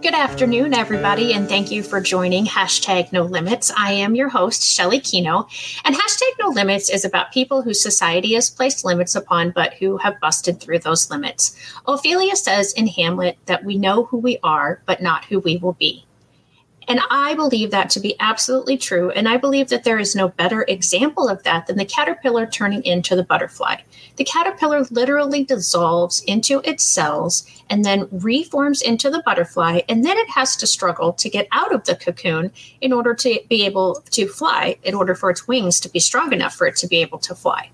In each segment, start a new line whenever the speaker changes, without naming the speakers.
Good afternoon, everybody, and thank you for joining Hashtag No Limits. I am your host, Shelly Kino, and Hashtag No Limits is about people whose society has placed limits upon, but who have busted through those limits. Ophelia says in Hamlet that we know who we are, but not who we will be. And I believe that to be absolutely true. And I believe that there is no better example of that than the caterpillar turning into the butterfly. The caterpillar literally dissolves into its cells and then reforms into the butterfly. And then it has to struggle to get out of the cocoon in order to be able to fly, in order for its wings to be strong enough for it to be able to fly.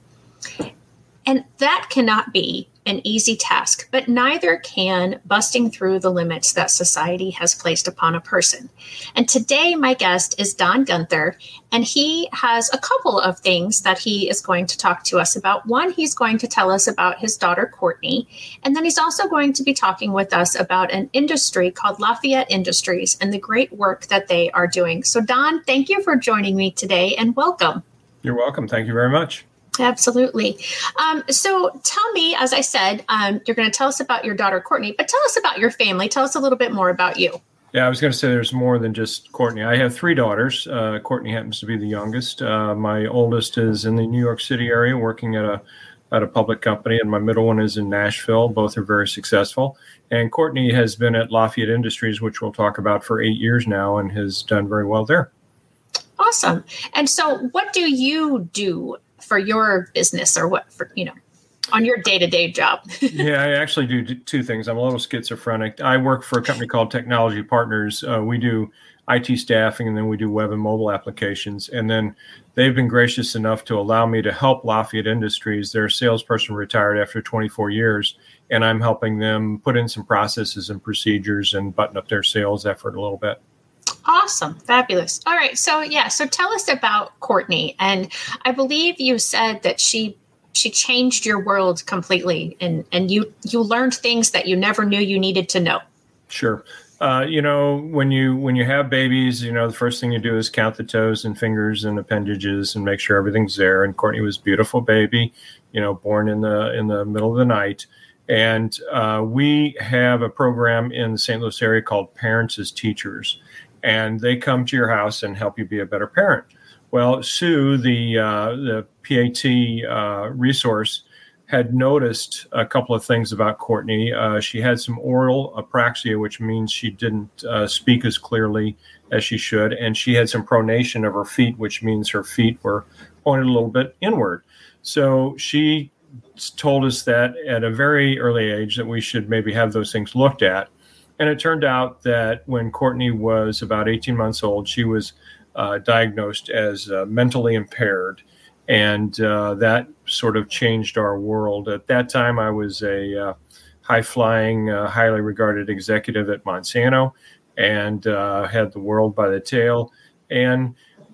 And that cannot be an easy task, but neither can busting through the limits that society has placed upon a person. And today, my guest is Don Gunther, and he has a couple of things that he is going to talk to us about. One, he's going to tell us about his daughter, Courtney, and then he's also going to be talking with us about an industry called Lafayette Industries and the great work that they are doing. So, Don, thank you for joining me today, and welcome.
You're welcome. Thank you very much.
Absolutely. So tell me, as I said, you're going to tell us about your daughter, Courtney, but tell us about your family. Tell us a little bit more about you.
Yeah, I was going to say there's more than just Courtney. I have three daughters. Courtney happens to be the youngest. My oldest is in the New York City area working at a public company, and my middle one is in Nashville. Both are very successful. And Courtney has been at Lafayette Industries, which we'll talk about, for 8 years now, and has done very well there.
Awesome. And so what do you do for your business, or what, for, on your day-to-day job?
Yeah, I actually do two things. I'm a little schizophrenic. I work for a company called Technology Partners. We do IT staffing, and then we do web and mobile applications. And then they've been gracious enough to allow me to help Lafayette Industries. Their salesperson retired after 24 years, and I'm helping them put in some processes and procedures and button up their sales effort a little bit.
Awesome. Fabulous. All right. So tell us about Courtney. And I believe you said that she changed your world completely, and you learned things that you never knew you needed to know.
Sure. When you have babies, the first thing you do is count the toes and fingers and appendages and make sure everything's there. And Courtney was a beautiful baby, born in the middle of the night. And we have a program in the St. Louis area called Parents as Teachers. And they come to your house and help you be a better parent. Well, Sue, the PAT resource, had noticed a couple of things about Courtney. She had some oral apraxia, which means she didn't speak as clearly as she should. And she had some pronation of her feet, which means her feet were pointed a little bit inward. So she told us that at a very early age that we should maybe have those things looked at. And it turned out that when Courtney was about 18 months old, she was diagnosed as mentally impaired. And that sort of changed our world. At that time, I was a high-flying, highly regarded executive at Monsanto and had the world by the tail. And,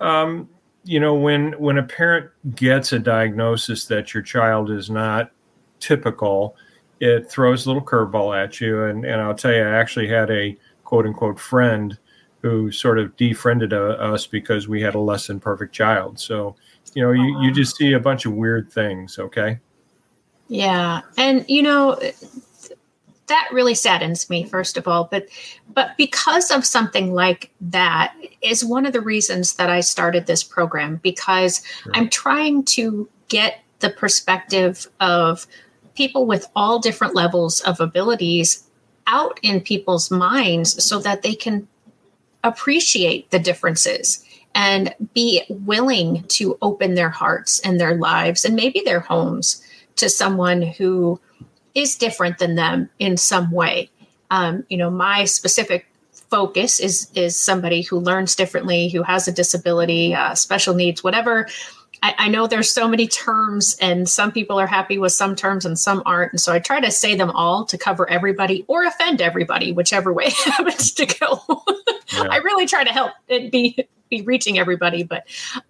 when a parent gets a diagnosis that your child is not typical, it throws a little curveball at you. And I'll tell you, I actually had a quote-unquote friend who sort of defriended us because we had a less than perfect child. So, you just see a bunch of weird things, okay?
Yeah. And, that really saddens me, first of all. But because of something like that is one of the reasons that I started this program, because sure. I'm trying to get the perspective of people with all different levels of abilities out in people's minds so that they can appreciate the differences and be willing to open their hearts and their lives and maybe their homes to someone who is different than them in some way. My specific focus is somebody who learns differently, who has a disability, special needs, whatever. I know there's so many terms, and some people are happy with some terms and some aren't. And so I try to say them all to cover everybody or offend everybody, whichever way it happens to go. Yeah. I really try to help it be reaching everybody. But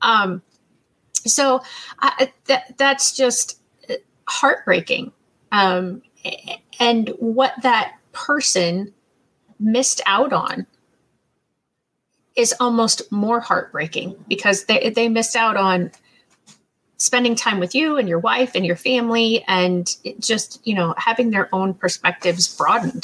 that's just heartbreaking. And what that person missed out on is almost more heartbreaking, because they missed out on spending time with you and your wife and your family, and just, having their own perspectives broadened.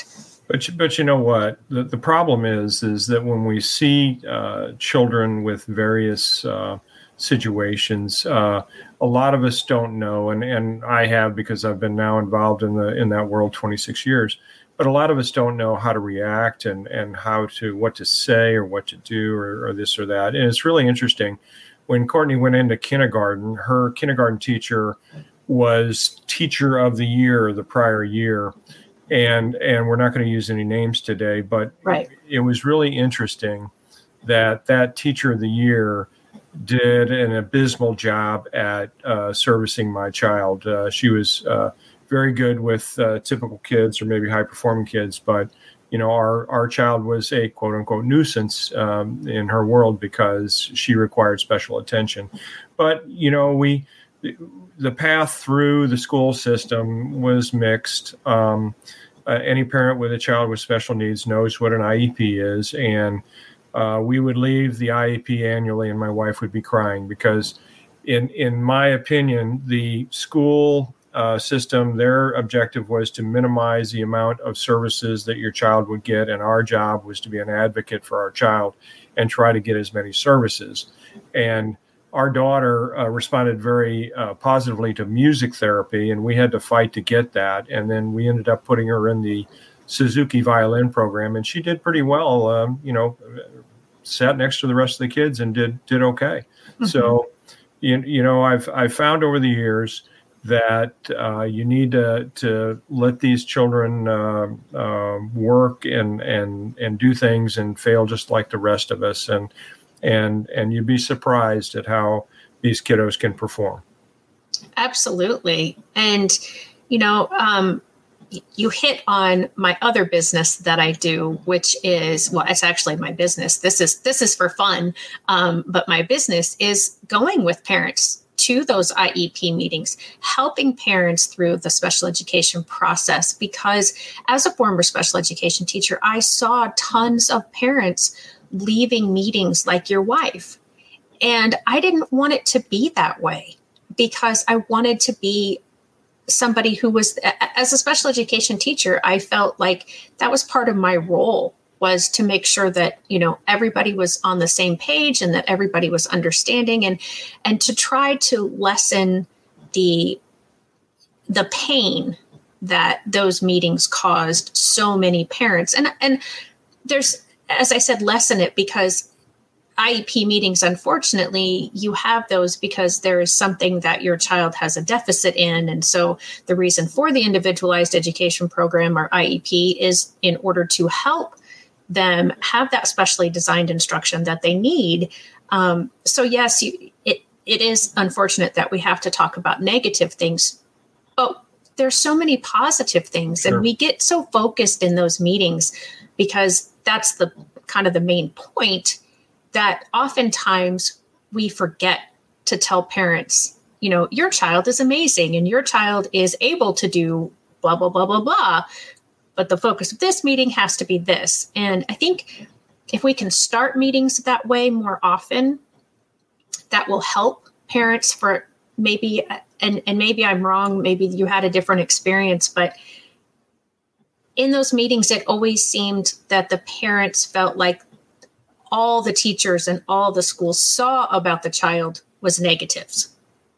But you know what? The problem is that when we see children with various situations, a lot of us don't know, and I have, because I've been now involved in that world 26 years. But a lot of us don't know how to react and what to say or what to do or this or that. And it's really interesting. When Courtney went into kindergarten, her kindergarten teacher was teacher of the year the prior year. And we're not going to use any names today, but
right.
It was really interesting that teacher of the year did an abysmal job at servicing my child. She was very good with typical kids or maybe high performing kids, but our child was a quote unquote nuisance in her world because she required special attention. But the path through the school system was mixed. Any parent with a child with special needs knows what an IEP is. And we would leave the IEP annually and my wife would be crying because in my opinion, the school system, their objective was to minimize the amount of services that your child would get. And our job was to be an advocate for our child and try to get as many services. And our daughter responded very positively to music therapy, and we had to fight to get that. And then we ended up putting her in the Suzuki violin program, and she did pretty well. Sat next to the rest of the kids and did okay. Mm-hmm. So, I've found over the years that you need to let these children work and do things and fail just like the rest of us. And you'd be surprised at how these kiddos can perform.
Absolutely. And, you hit on my other business that I do, which is, well, it's actually my business. This is for fun. But my business is going with parents to those IEP meetings, helping parents through the special education process. Because as a former special education teacher, I saw tons of parents leaving meetings like your wife. And I didn't want it to be that way because I wanted to be somebody who was, as a special education teacher, I felt like that was part of my role, was to make sure that, everybody was on the same page and that everybody was understanding and to try to lessen the pain that those meetings caused so many parents. And there's, as I said, lessen it because IEP meetings, unfortunately, you have those because there is something that your child has a deficit in. And so the reason for the individualized education program or IEP is in order to help them have that specially designed instruction that they need. So yes, it is unfortunate that we have to talk about negative things, but there's so many positive things. Sure. And we get so focused in those meetings because that's the kind of the main point, that oftentimes we forget to tell parents, your child is amazing and your child is able to do blah, blah, blah, blah, blah. But the focus of this meeting has to be this. And I think if we can start meetings that way more often, that will help parents for maybe, and maybe I'm wrong, maybe you had a different experience, but in those meetings, it always seemed that the parents felt like all the teachers and all the schools saw about the child was negatives.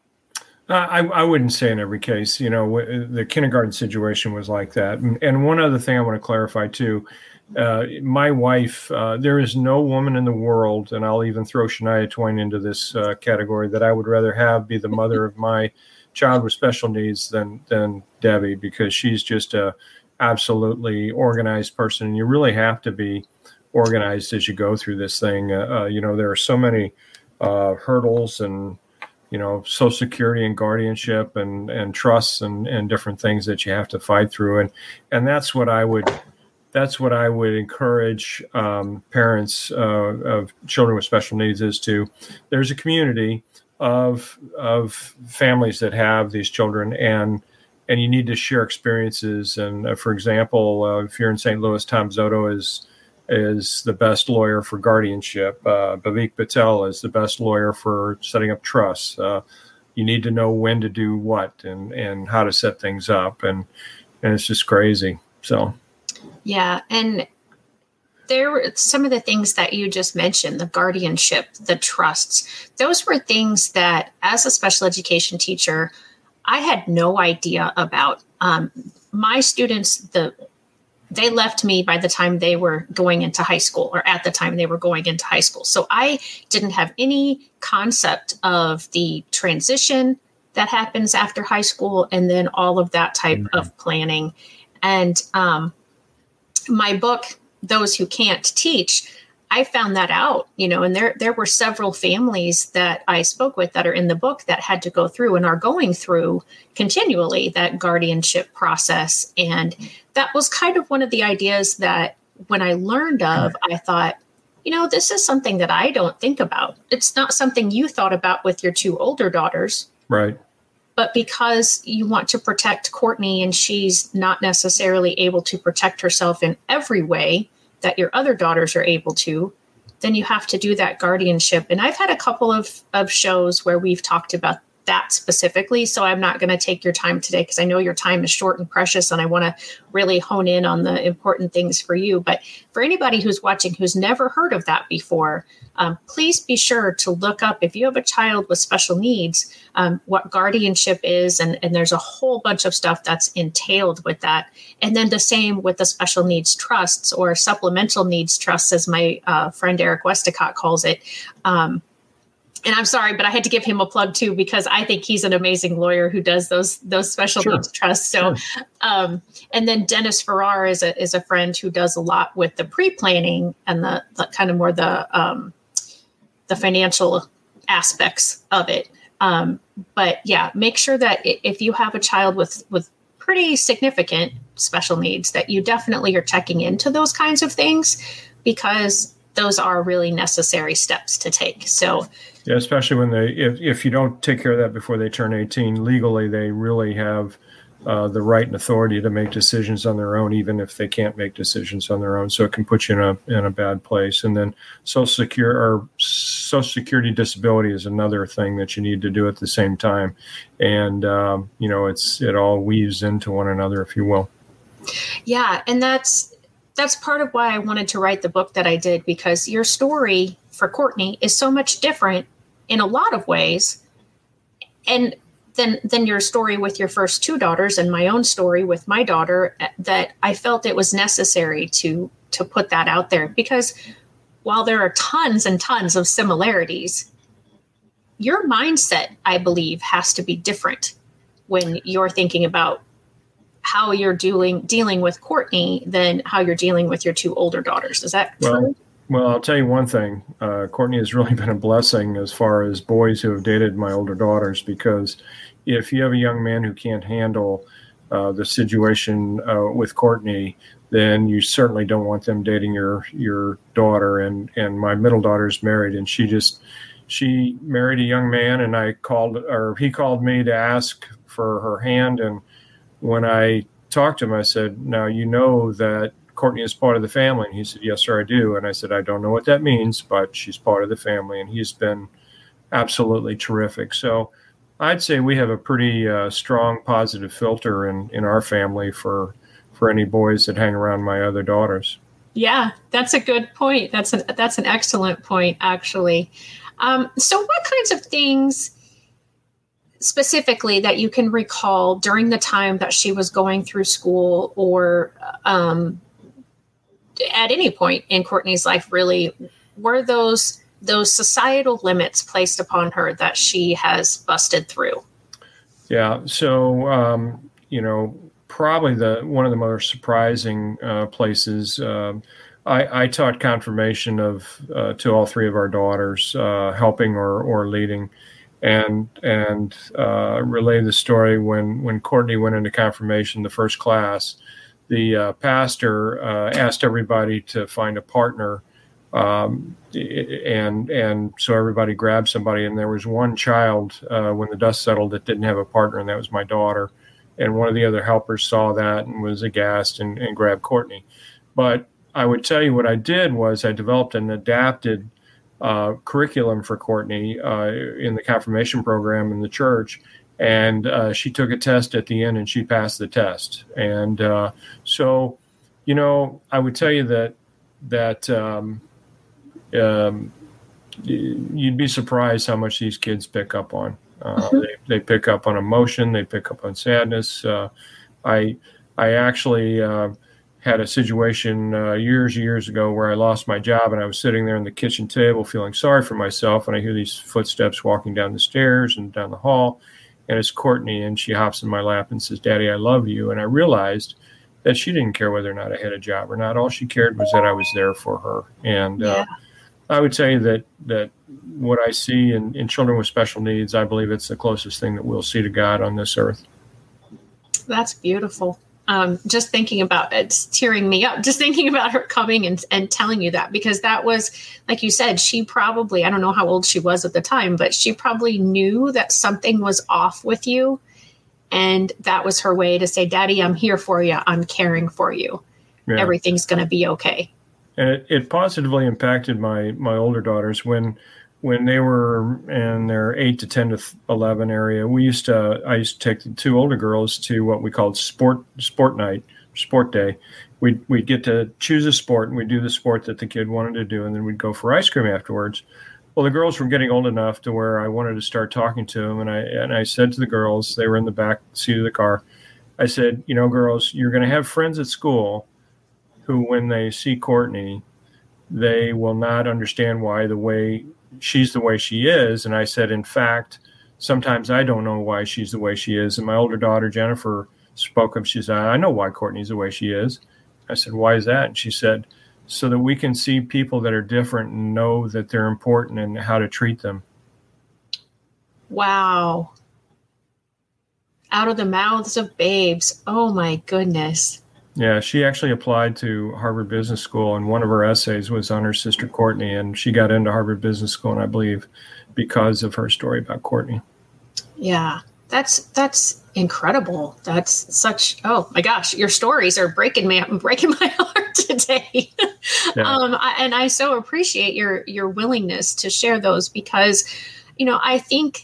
I wouldn't say in every case. The kindergarten situation was like that. And one other thing I want to clarify too, my wife, there is no woman in the world, and I'll even throw Shania Twain into this category, that I would rather have be the mother of my child with special needs than Debbie, because she's just a absolutely organized person. And you really have to be organized as you go through this thing. There are so many hurdles and, Social Security and guardianship and trusts and different things that you have to fight through. And that's what I would encourage parents of children with special needs is there's a community of families that have these children, and you need to share experiences. And for example, if you're in St. Louis, Tom Zotto is the best lawyer for guardianship. Bhavik Patel is the best lawyer for setting up trusts. You need to know when to do what and how to set things up. And it's just crazy. So,
Yeah. And there were some of the things that you just mentioned, the guardianship, the trusts. Those were things that as a special education teacher, I had no idea about. My students, they left me by the time they were going into high school, or at the time they were going into high school. So I didn't have any concept of the transition that happens after high school, and then all of that type of planning. And my book, Those Who Can't Teach, I found that out, and there were several families that I spoke with that are in the book that had to go through and are going through continually that guardianship process. And that was kind of one of the ideas that when I learned of, I thought, this is something that I don't think about. It's not something you thought about with your two older daughters.
Right.
But because you want to protect Courtney and she's not necessarily able to protect herself in every way that your other daughters are able to, then you have to do that guardianship. And I've had a couple of shows where we've talked about that specifically. So I'm not going to take your time today because I know your time is short and precious, and I want to really hone in on the important things for you. But for anybody who's watching who's never heard of that before, please be sure to look up, if you have a child with special needs, what guardianship is. And there's a whole bunch of stuff that's entailed with that. And then the same with the special needs trusts, or supplemental needs trusts, as my friend Eric Westacott calls it. And I'm sorry, but I had to give him a plug too, because I think he's an amazing lawyer who does those special needs trusts. So, and then Dennis Farrar is a friend who does a lot with the pre-planning and the kind of more the financial aspects of it. But yeah, make sure that if you have a child with pretty significant special needs, that you definitely are checking into those kinds of things, because those are really necessary steps to take. So,
yeah, especially when if you don't take care of that before they turn 18, legally, they really have the right and authority to make decisions on their own, even if they can't make decisions on their own. So it can put you in a bad place. And then Social Security disability is another thing that you need to do at the same time. And, it all weaves into one another, if you will.
Yeah. And that's part of why I wanted to write the book that I did, because your story for Courtney is so much different in a lot of ways, and than your story with your first two daughters and my own story with my daughter, that I felt it was necessary to put that out there. Because while there are tons and tons of similarities, your mindset, I believe, has to be different when you're thinking about how you're dealing with Courtney than how you're dealing with your two older daughters. Is that true?
Well, I'll tell you one thing. Courtney has really been a blessing as far as boys who have dated my older daughters, because if you have a young man who can't handle the situation with Courtney, then you certainly don't want them dating your daughter. And my middle daughter is married, and she married a young man, and he called me to ask for her hand. And when I talked to him, I said, "Now you know that Courtney is part of the family." And he said, "Yes, sir, I do." And I said, "I don't know what that means, but she's part of the family." And he's been absolutely terrific. So I'd say we have a pretty strong positive filter in our family for any boys that hang around my other daughters.
Yeah, that's a good point. That's an excellent point, actually. So what kinds of things specifically that you can recall during the time that she was going through school, or at any point in Courtney's life, really, were those societal limits placed upon her that she has busted through? Yeah.
So, probably one of the most surprising places, I taught confirmation to all three of our daughters, helping or leading, and relay the story when Courtney went into confirmation, the first class. The pastor asked everybody to find a partner, and so everybody grabbed somebody. And there was one child when the dust settled that didn't have a partner, and that was my daughter. And one of the other helpers saw that and was aghast and grabbed Courtney. But I would tell you what I did was I developed an adapted curriculum for Courtney in the confirmation program in the church. And she took a test at the end, and she passed the test. And so I would tell you that you'd be surprised how much these kids pick up on. They pick up on emotion. They pick up on sadness. I actually had a situation years ago where I lost my job, and I was sitting there in the kitchen table feeling sorry for myself, and I hear these footsteps walking down the stairs and down the hall, and it's Courtney, and she hops in my lap and says, "Daddy, I love you." And I realized that she didn't care whether or not I had a job or not. All she cared was that I was there for her. And I would say that what I see in children with special needs, I believe it's the closest thing that we'll see to God on this earth.
That's beautiful. Just thinking about it's tearing me up, just thinking about her coming and telling you that, because that was, like you said, she probably, I don't know how old she was at the time, but she probably knew that something was off with you. And that was her way to say, Daddy, I'm here for you. I'm caring for you. Yeah. Everything's going to be okay.
And it positively impacted my older daughters when they were in their 8 to 10 to 11 area. I used to take the two older girls to what we called sport day. We'd get to choose a sport, and we'd do the sport that the kid wanted to do, and then we'd go for ice cream afterwards. Well, the girls were getting old enough to where I wanted to start talking to them, and I said to the girls, they were in the back seat of the car, I said, girls, you're going to have friends at school who, when they see Courtney, they will not understand why she's the way she is. And I said, in fact, sometimes I don't know why she's the way she is. And my older daughter, Jennifer, spoke up. She said, I know why Courtney's the way she is. I said, why is that? And she said, so that we can see people that are different and know that they're important and how to treat them.
Wow. Out of the mouths of babes. Oh, my goodness.
Yeah, she actually applied to Harvard Business School, and one of her essays was on her sister Courtney, and she got into Harvard Business School, and I believe because of her story about Courtney.
Yeah, that's incredible. That's such, oh my gosh, your stories are breaking my heart today. Yeah. And I so appreciate your willingness to share those, because, I think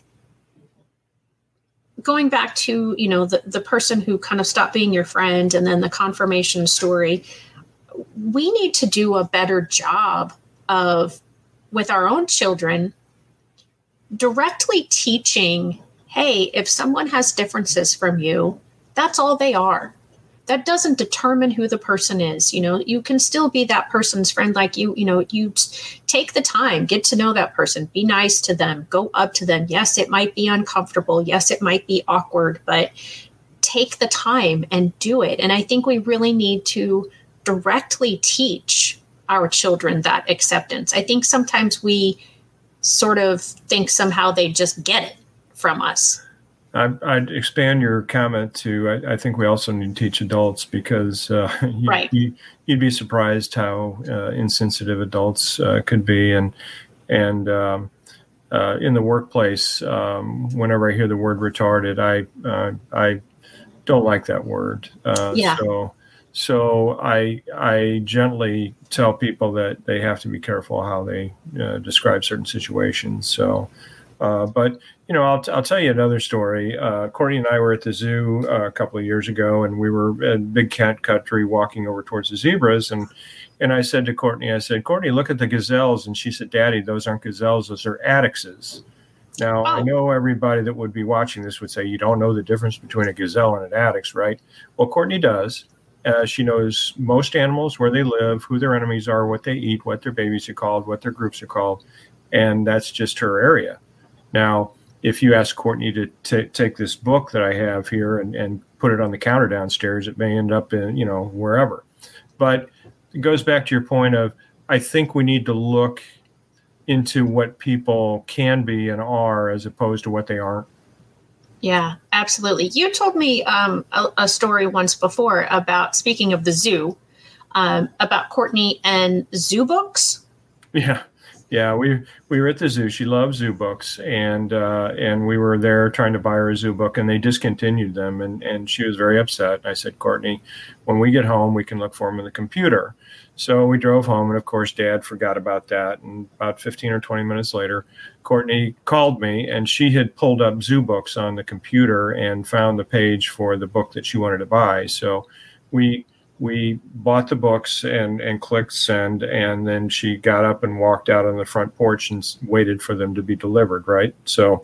going back to, the person who kind of stopped being your friend and then the confirmation story, we need to do a better job of, with our own children, directly teaching, hey, if someone has differences from you, that's all they are. That doesn't determine who the person is. You can still be that person's friend. Like you take the time, get to know that person, be nice to them, go up to them. Yes, it might be uncomfortable. Yes, it might be awkward, but take the time and do it. And I think we really need to directly teach our children that acceptance. I think sometimes we sort of think somehow they just get it from us.
I'd expand your comment to, I think we also need to teach adults, because you'd be surprised how insensitive adults could be. And in the workplace, whenever I hear the word retarded, I don't like that word. So I gently tell people that they have to be careful how they describe certain situations. So, but I'll tell you another story. Courtney and I were at the zoo a couple of years ago, and we were in big cat country walking over towards the zebras. And I said to Courtney, Courtney, look at the gazelles. And she said, Daddy, those aren't gazelles, those are addaxes. Now, I know everybody that would be watching this would say, you don't know the difference between a gazelle and an addax, right? Well, Courtney does. She knows most animals, where they live, who their enemies are, what they eat, what their babies are called, what their groups are called. And that's just her area. Now, if you ask Courtney to take this book that I have here and put it on the counter downstairs, it may end up in, wherever. But it goes back to your point of, I think we need to look into what people can be and are as opposed to what they aren't.
Yeah, absolutely. You told me a story once before about, speaking of the zoo, about Courtney and zoo books.
Yeah, we were at the zoo. She loves zoo books, and we were there trying to buy her a zoo book, and they discontinued them, and she was very upset. I said, Courtney, when we get home, we can look for them in the computer. So we drove home, and of course, Dad forgot about that. And about 15 or 20 minutes later, Courtney called me, and she had pulled up zoo books on the computer and found the page for the book that she wanted to buy. So we we bought the books and clicked send, and then she got up and walked out on the front porch and waited for them to be delivered, right? So,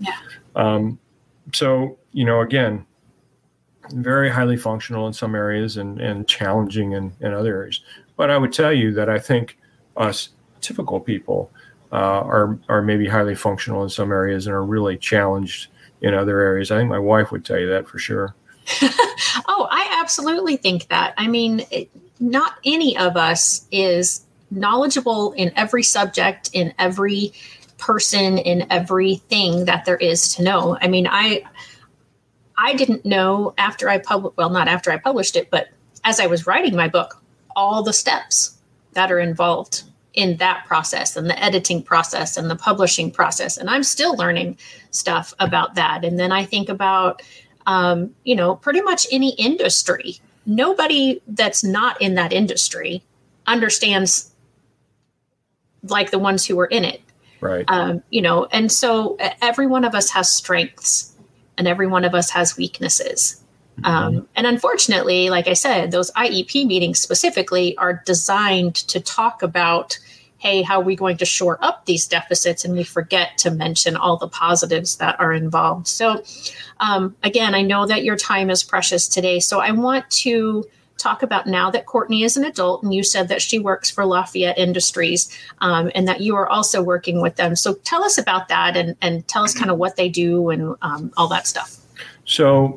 again, very highly functional in some areas and challenging in other areas. But I would tell you that I think us typical people are maybe highly functional in some areas and are really challenged in other areas. I think my wife would tell you that for sure.
Oh, I absolutely think that. I mean, not any of us is knowledgeable in every subject, in every person, in everything that there is to know. I mean, I didn't know after I not after I published it, but as I was writing my book, all the steps that are involved in that process and the editing process and the publishing process. And I'm still learning stuff about that. And then I think about pretty much any industry. Nobody that's not in that industry understands like the ones who are in it.
Right.
And so every one of us has strengths and every one of us has weaknesses. And unfortunately, like I said, those IEP meetings specifically are designed to talk about, hey, how are we going to shore up these deficits? And we forget to mention all the positives that are involved. So again, I know that your time is precious today. So I want to talk about now that Courtney is an adult, and you said that she works for Lafayette Industries and that you are also working with them. So tell us about that and tell us kind of what they do and all that stuff.
So,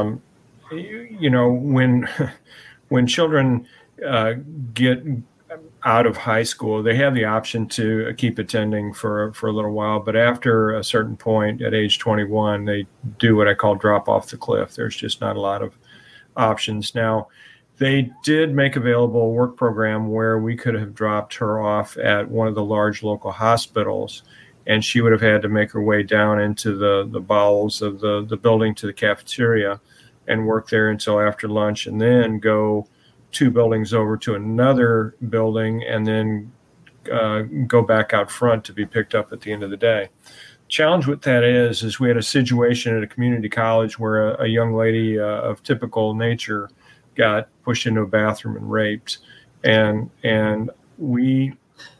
when children get out of high school, they have the option to keep attending for a little while. But after a certain point at age 21, they do what I call drop off the cliff. There's just not a lot of options. Now, they did make available a work program where we could have dropped her off at one of the large local hospitals, and she would have had to make her way down into the bowels of the building to the cafeteria and work there until after lunch, and then go 2 buildings over to another building and then go back out front to be picked up at the end of the day. Challenge with that is we had a situation at a community college where a young lady of typical nature got pushed into a bathroom and raped. And we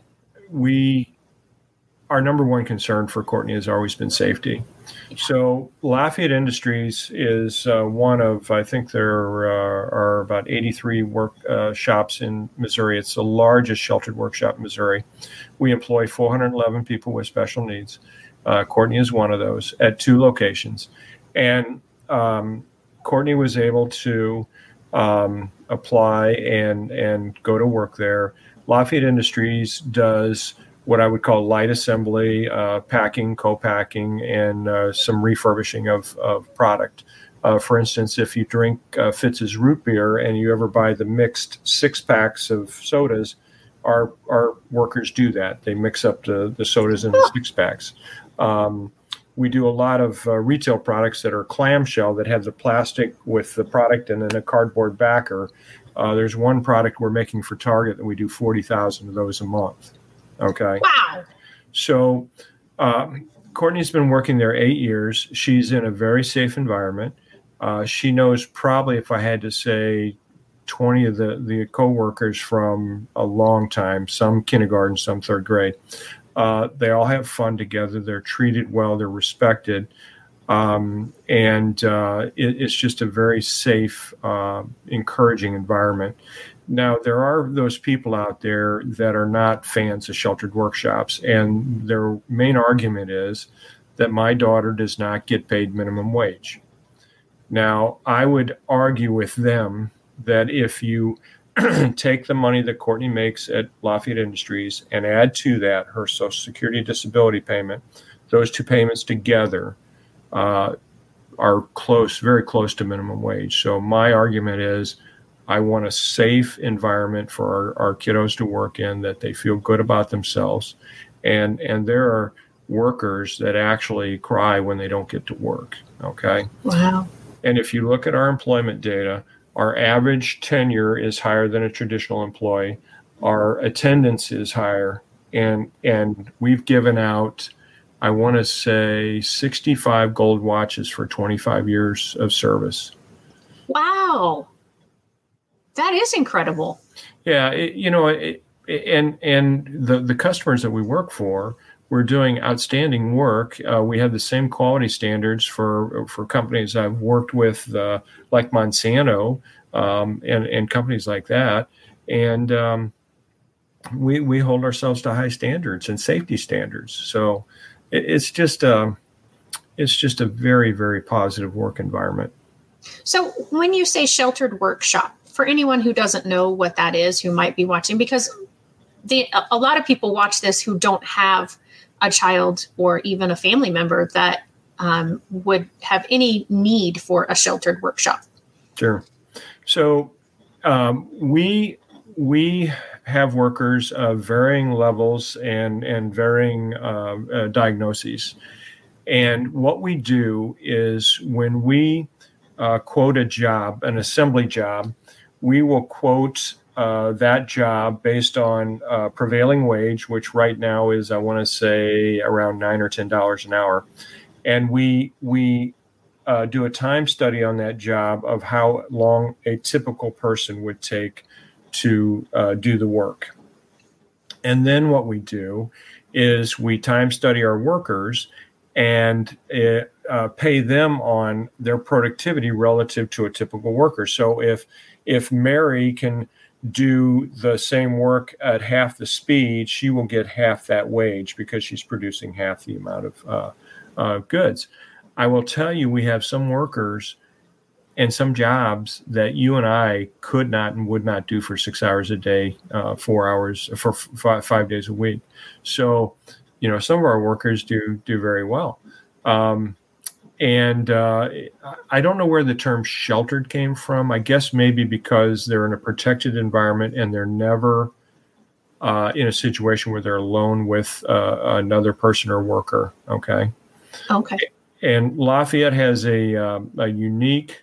our number one concern for Courtney has always been safety. So Lafayette Industries is one of, I think there are about 83 work shops in Missouri. It's the largest sheltered workshop in Missouri. We employ 411 people with special needs. Courtney is one of those at 2 locations. And Courtney was able to apply and go to work there. Lafayette Industries does what I would call light assembly, packing, co-packing, and some refurbishing of product. For instance, if you drink Fitz's root beer and you ever buy the mixed 6-packs of sodas, our workers do that. They mix up the sodas in the 6-packs. We do a lot of retail products that are clamshell that have the plastic with the product and then a cardboard backer. There's one product we're making for Target that we do 40,000 of those a month. Okay.
Wow.
So Courtney's been working there 8 years. She's in a very safe environment. She knows probably, if I had to say, 20 of the coworkers from a long time, some kindergarten, some 3rd grade. They all have fun together. They're treated well. They're respected. It's just a very safe, encouraging environment. Now, there are those people out there that are not fans of sheltered workshops, and their main argument is that my daughter does not get paid minimum wage. Now, I would argue with them that if you take the money that Courtney makes at Lafayette Industries and add to that her Social Security disability payment, those 2 payments together are close, very close to minimum wage. So my argument is I want a safe environment for our kiddos to work in, that they feel good about themselves. And there are workers that actually cry when they don't get to work. Okay.
Wow.
And if you look at our employment data, our average tenure is higher than a traditional employee. Our attendance is higher. And we've given out, I want to say, 65 gold watches for 25 years of service.
Wow. That is incredible.
Yeah, and the customers that we work for, we're doing outstanding work. We have the same quality standards for companies I've worked with, like Monsanto, and companies like that, and we hold ourselves to high standards and safety standards. So it's just a very, very positive work environment.
So when you say sheltered workshop, for anyone who doesn't know what that is, who might be watching, because a lot of people watch this who don't have a child or even a family member that would have any need for a sheltered workshop.
Sure. So we have workers of varying levels and varying diagnoses. And what we do is when we quote a job, an assembly job, we will quote that job based on prevailing wage, which right now is, I want to say, around $9 or $10 an hour. And we do a time study on that job of how long a typical person would take to do the work. And then what we do is we time study our workers and pay them on their productivity relative to a typical worker. So if Mary can do the same work at half the speed, she will get half that wage because she's producing half the amount of goods. I will tell you, we have some workers and some jobs that you and I could not and would not do for 6 hours a day, 4 hours for 5 days a week. So, some of our workers do very well. And I don't know where the term sheltered came from. I guess maybe because they're in a protected environment and they're never in a situation where they're alone with another person or worker. Okay. And Lafayette has a unique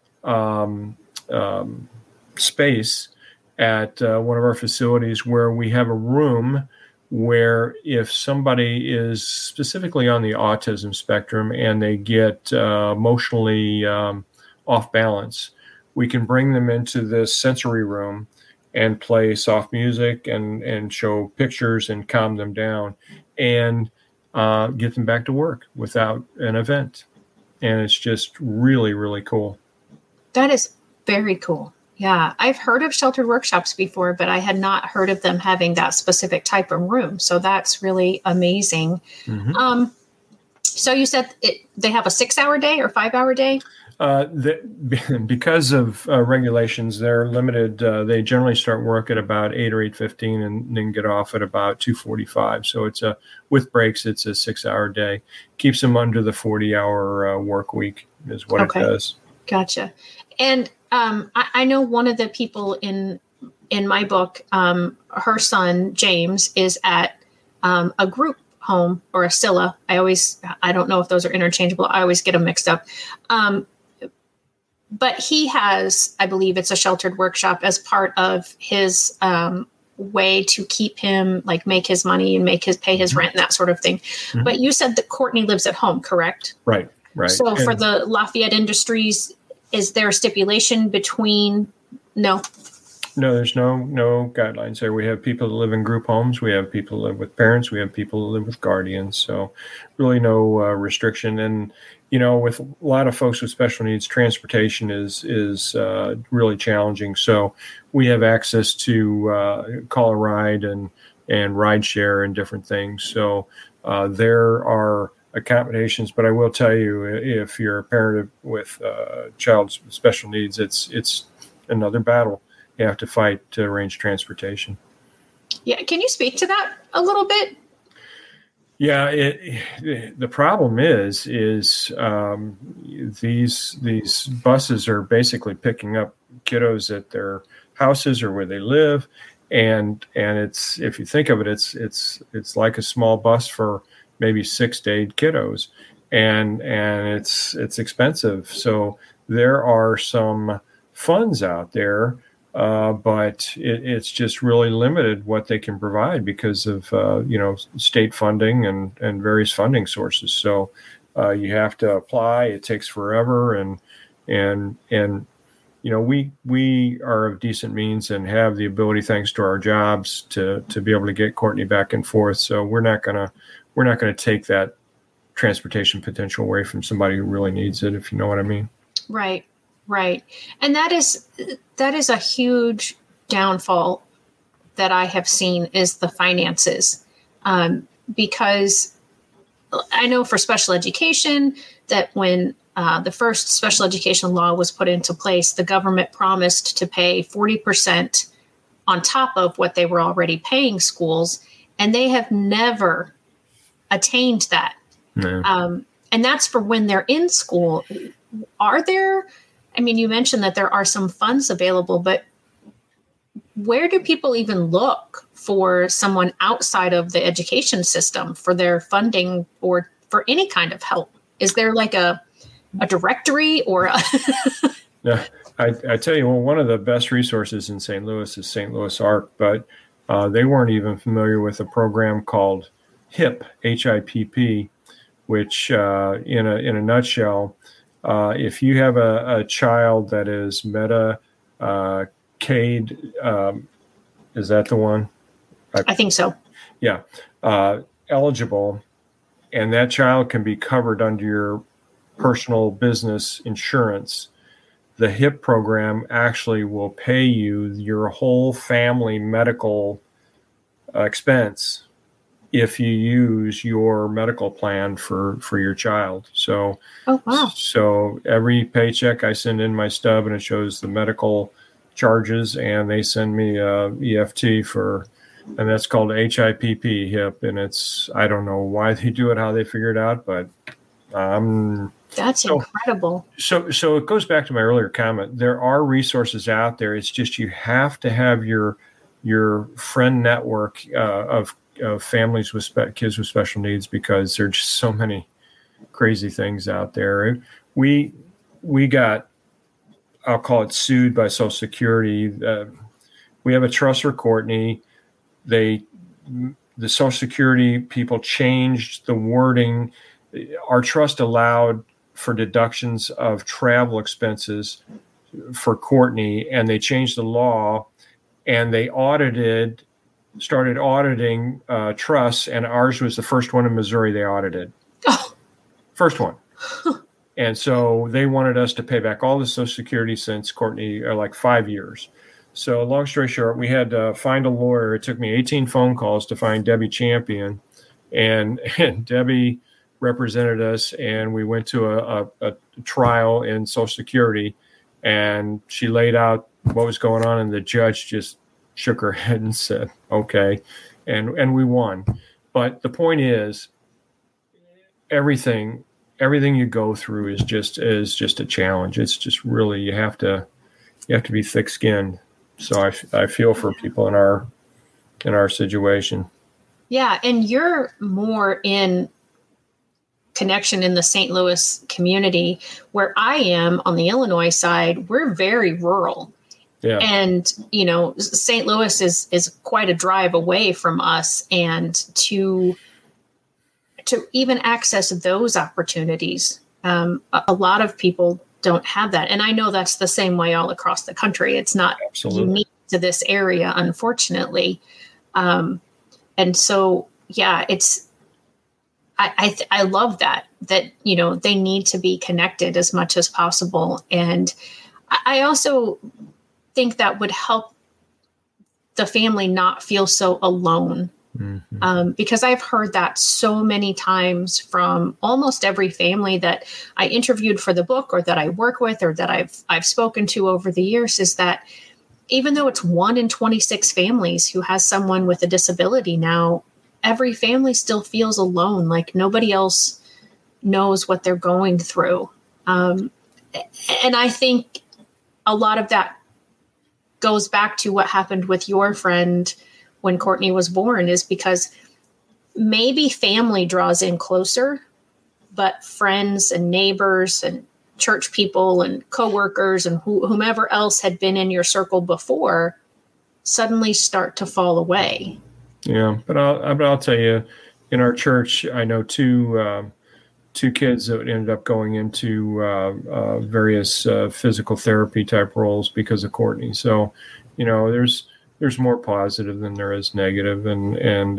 space at one of our facilities where we have a room where if somebody is specifically on the autism spectrum and they get emotionally off balance, we can bring them into this sensory room and play soft music and show pictures and calm them down and get them back to work without an event. And it's just really, really cool.
That is very cool. Yeah, I've heard of sheltered workshops before, but I had not heard of them having that specific type of room. So that's really amazing. Mm-hmm. So you said they have a 6-hour day or 5-hour day?
Because of regulations, they're limited. They generally start work at about 8 or 8:15 and then get off at about 2:45. So it's with breaks, it's a 6-hour day. Keeps them under the 40-hour work week is what it does.
Gotcha. And I know one of the people in my book, her son, James, is at a group home or a SILA. I don't know if those are interchangeable. I always get them mixed up. But he has, I believe it's a sheltered workshop as part of his way to keep him, like, make his money and pay his rent and that sort of thing. Mm-hmm. But you said that Courtney lives at home, correct?
Right.
So for the Lafayette Industries, is there a stipulation between? No,
there's no guidelines there. We have people that live in group homes. We have people that live with parents. We have people that live with guardians. So really no restriction. And, with a lot of folks with special needs, transportation is really challenging. So we have access to call a ride and ride share and different things. So there are accommodations, but I will tell you, if you're a parent with a child with special needs, it's another battle you have to fight to arrange transportation.
Yeah, can you speak to that a little bit?
Yeah, the problem is these buses are basically picking up kiddos at their houses or where they live, and it's, if you think of it, it's like a small bus for maybe 6 to 8 kiddos, and it's expensive. So there are some funds out there, but it's just really limited what they can provide because of state funding and various funding sources. So you have to apply. It takes forever, and we are of decent means and have the ability, thanks to our jobs, to be able to get Courtney back and forth. So we're not gonna take that transportation potential away from somebody who really needs it, if you know what I mean.
Right. And that is a huge downfall that I have seen, is the finances. Because I know for special education that when the first special education law was put into place, the government promised to pay 40% on top of what they were already paying schools, and they have never attained that. No. And that's for when they're in school. You mentioned that there are some funds available, but where do people even look for someone outside of the education system for their funding or for any kind of help? Is there like a directory or a
Yeah, I tell you, one of the best resources in St. Louis is St. Louis ARC, but they weren't even familiar with a program called HIP, HIPP, which in a nutshell, if you have a child that is Medicaid, is that the one?
I think so.
Yeah. Eligible, and that child can be covered under your personal business insurance, the HIP program actually will pay you your whole family medical expense if you use your medical plan for your child. So, So every paycheck I send in my stub and it shows the medical charges, and they send me a EFT and that's called HIPP, HIP. And I don't know why they do it, how they figure it out, but
that's incredible.
So it goes back to my earlier comment. There are resources out there. It's just you have to have your friend network of families with kids with special needs, because there's just so many crazy things out there. We got, I'll call it, sued by Social Security. We have a trust for Courtney. The Social Security people changed the wording. Our trust allowed for deductions of travel expenses for Courtney, and they changed the law, and they started auditing trusts, and ours was the first one in Missouri they audited.
Oh.
First one. And so they wanted us to pay back all the Social Security since Courtney, like 5 years. So long story short, we had to find a lawyer. It took me 18 phone calls to find Debbie Champion, and Debbie represented us, and we went to a trial in Social Security, and she laid out what was going on, and the judge just shook her head and said, okay, and we won. But the point is, everything you go through is just a challenge. It's just really, you have to be thick-skinned. So I feel for people in our situation.
Yeah, and you're more in connection in the St. Louis community, where I am on the Illinois side. We're very rural. Yeah. And, St. Louis is quite a drive away from us, and to even access those opportunities, a lot of people don't have that. And I know that's the same way all across the country. It's not unique to this area, unfortunately. And so, yeah, I love that, they need to be connected as much as possible. And I also think that would help the family not feel so alone. Mm-hmm. Because I've heard that so many times from almost every family that I interviewed for the book, or that I work with, or that I've spoken to over the years, is that even though it's 1 in 26 families who has someone with a disability now, every family still feels alone, like nobody else knows what they're going through. And I think a lot of that goes back to what happened with your friend when Courtney was born, is because maybe family draws in closer, but friends and neighbors and church people and coworkers and whomever else had been in your circle before suddenly start to fall away.
Yeah, but I'll tell you, in our church, I know two two kids that ended up going into various physical therapy type roles because of Courtney. So, there's more positive than there is negative, and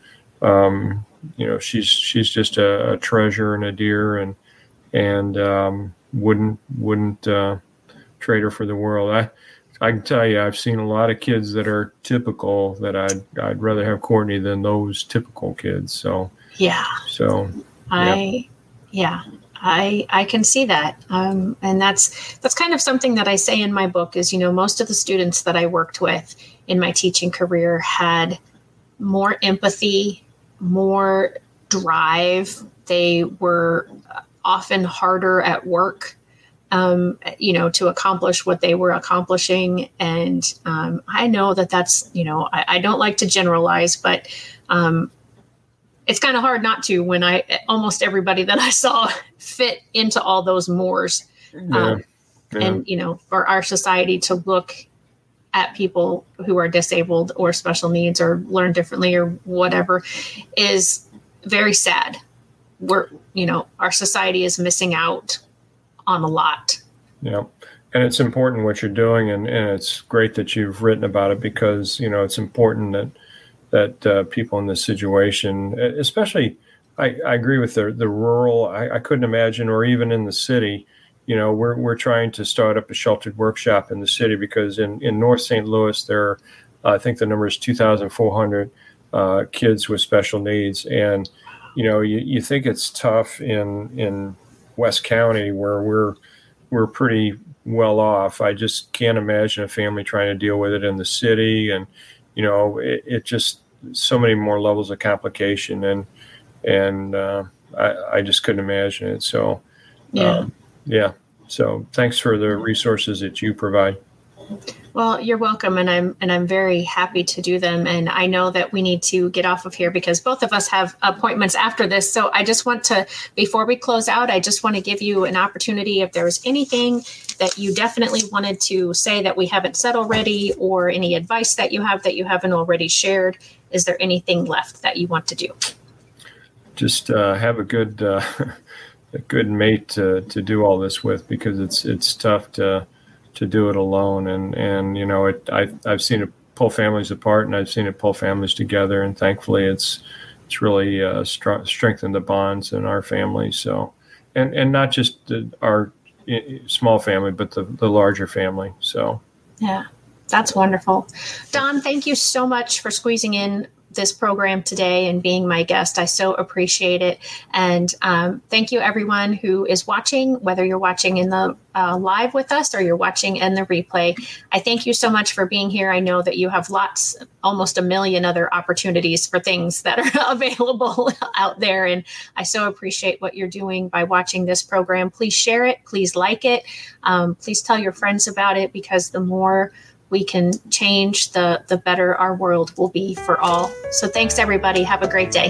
she's just a treasure and a dear, and wouldn't trade her for the world. I can tell you, I've seen a lot of kids that are typical that I'd rather have Courtney than those typical kids. So
yeah.
So
I can see that. And that's kind of something that I say in my book is, most of the students that I worked with in my teaching career had more empathy, more drive. They were often harder at work, to accomplish what they were accomplishing. And I know that's, I don't like to generalize, but it's kind of hard not to when almost everybody that I saw fit into all those mores. And, for our society to look at people who are disabled or special needs or learn differently or whatever is very sad. Our society is missing out on a lot.
Yeah. And it's important what you're doing. And it's great that you've written about it because, it's important that people in this situation, especially, I agree with the rural, I couldn't imagine, or even in the city, we're trying to start up a sheltered workshop in the city because in North St. Louis, there are, I think the number is 2,400 kids with special needs. And, you think it's tough in West County where we're pretty well off. I just can't imagine a family trying to deal with it in the city. And, it just so many more levels of complication. And I just couldn't imagine it. So, So thanks for the resources that you provide.
Well, you're welcome. And I'm very happy to do them. And I know that we need to get off of here because both of us have appointments after this. So I just want to, before we close out, I just want to give you an opportunity. If there's anything that you definitely wanted to say that we haven't said already, or any advice that you haven't already shared, is there anything left that you want to do? Just
have a good mate to do all this with, because it's tough to do it alone. And I've seen it pull families apart, and I've seen it pull families together. And thankfully, it's really strengthened the bonds in our family. So, and not just our small family, but the larger family. So,
yeah, that's wonderful. Don, thank you so much for squeezing in this program today and being my guest. I so appreciate it. And thank you everyone who is watching, whether you're watching in the live with us or you're watching in the replay. I thank you so much for being here. I know that you have almost 1 million other opportunities for things that are available out there. And I so appreciate what you're doing by watching this program. Please share it. Please like it. Please tell your friends about it, because the more we can change, the better our world will be for all. So thanks, everybody. Have a great day.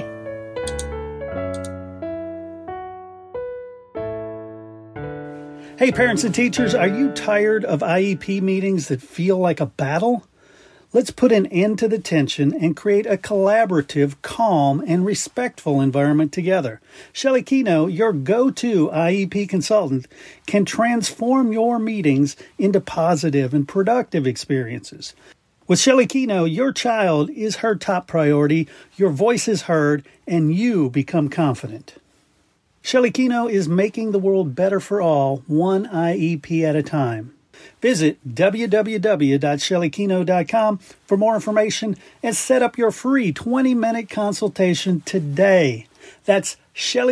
Hey, parents and teachers, are you tired of IEP meetings that feel like a battle? Let's put an end to the tension and create a collaborative, calm, and respectful environment together. Shelley Keno, your go-to IEP consultant, can transform your meetings into positive and productive experiences. With Shelley Keno, your child is her top priority, your voice is heard, and you become confident. Shelley Keno is making the world better for all, one IEP at a time. Visit www.shelleykeno.com for more information and set up your free 20-minute consultation today. That's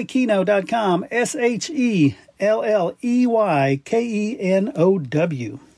shelleykeno.com, SHELLEYKENOW.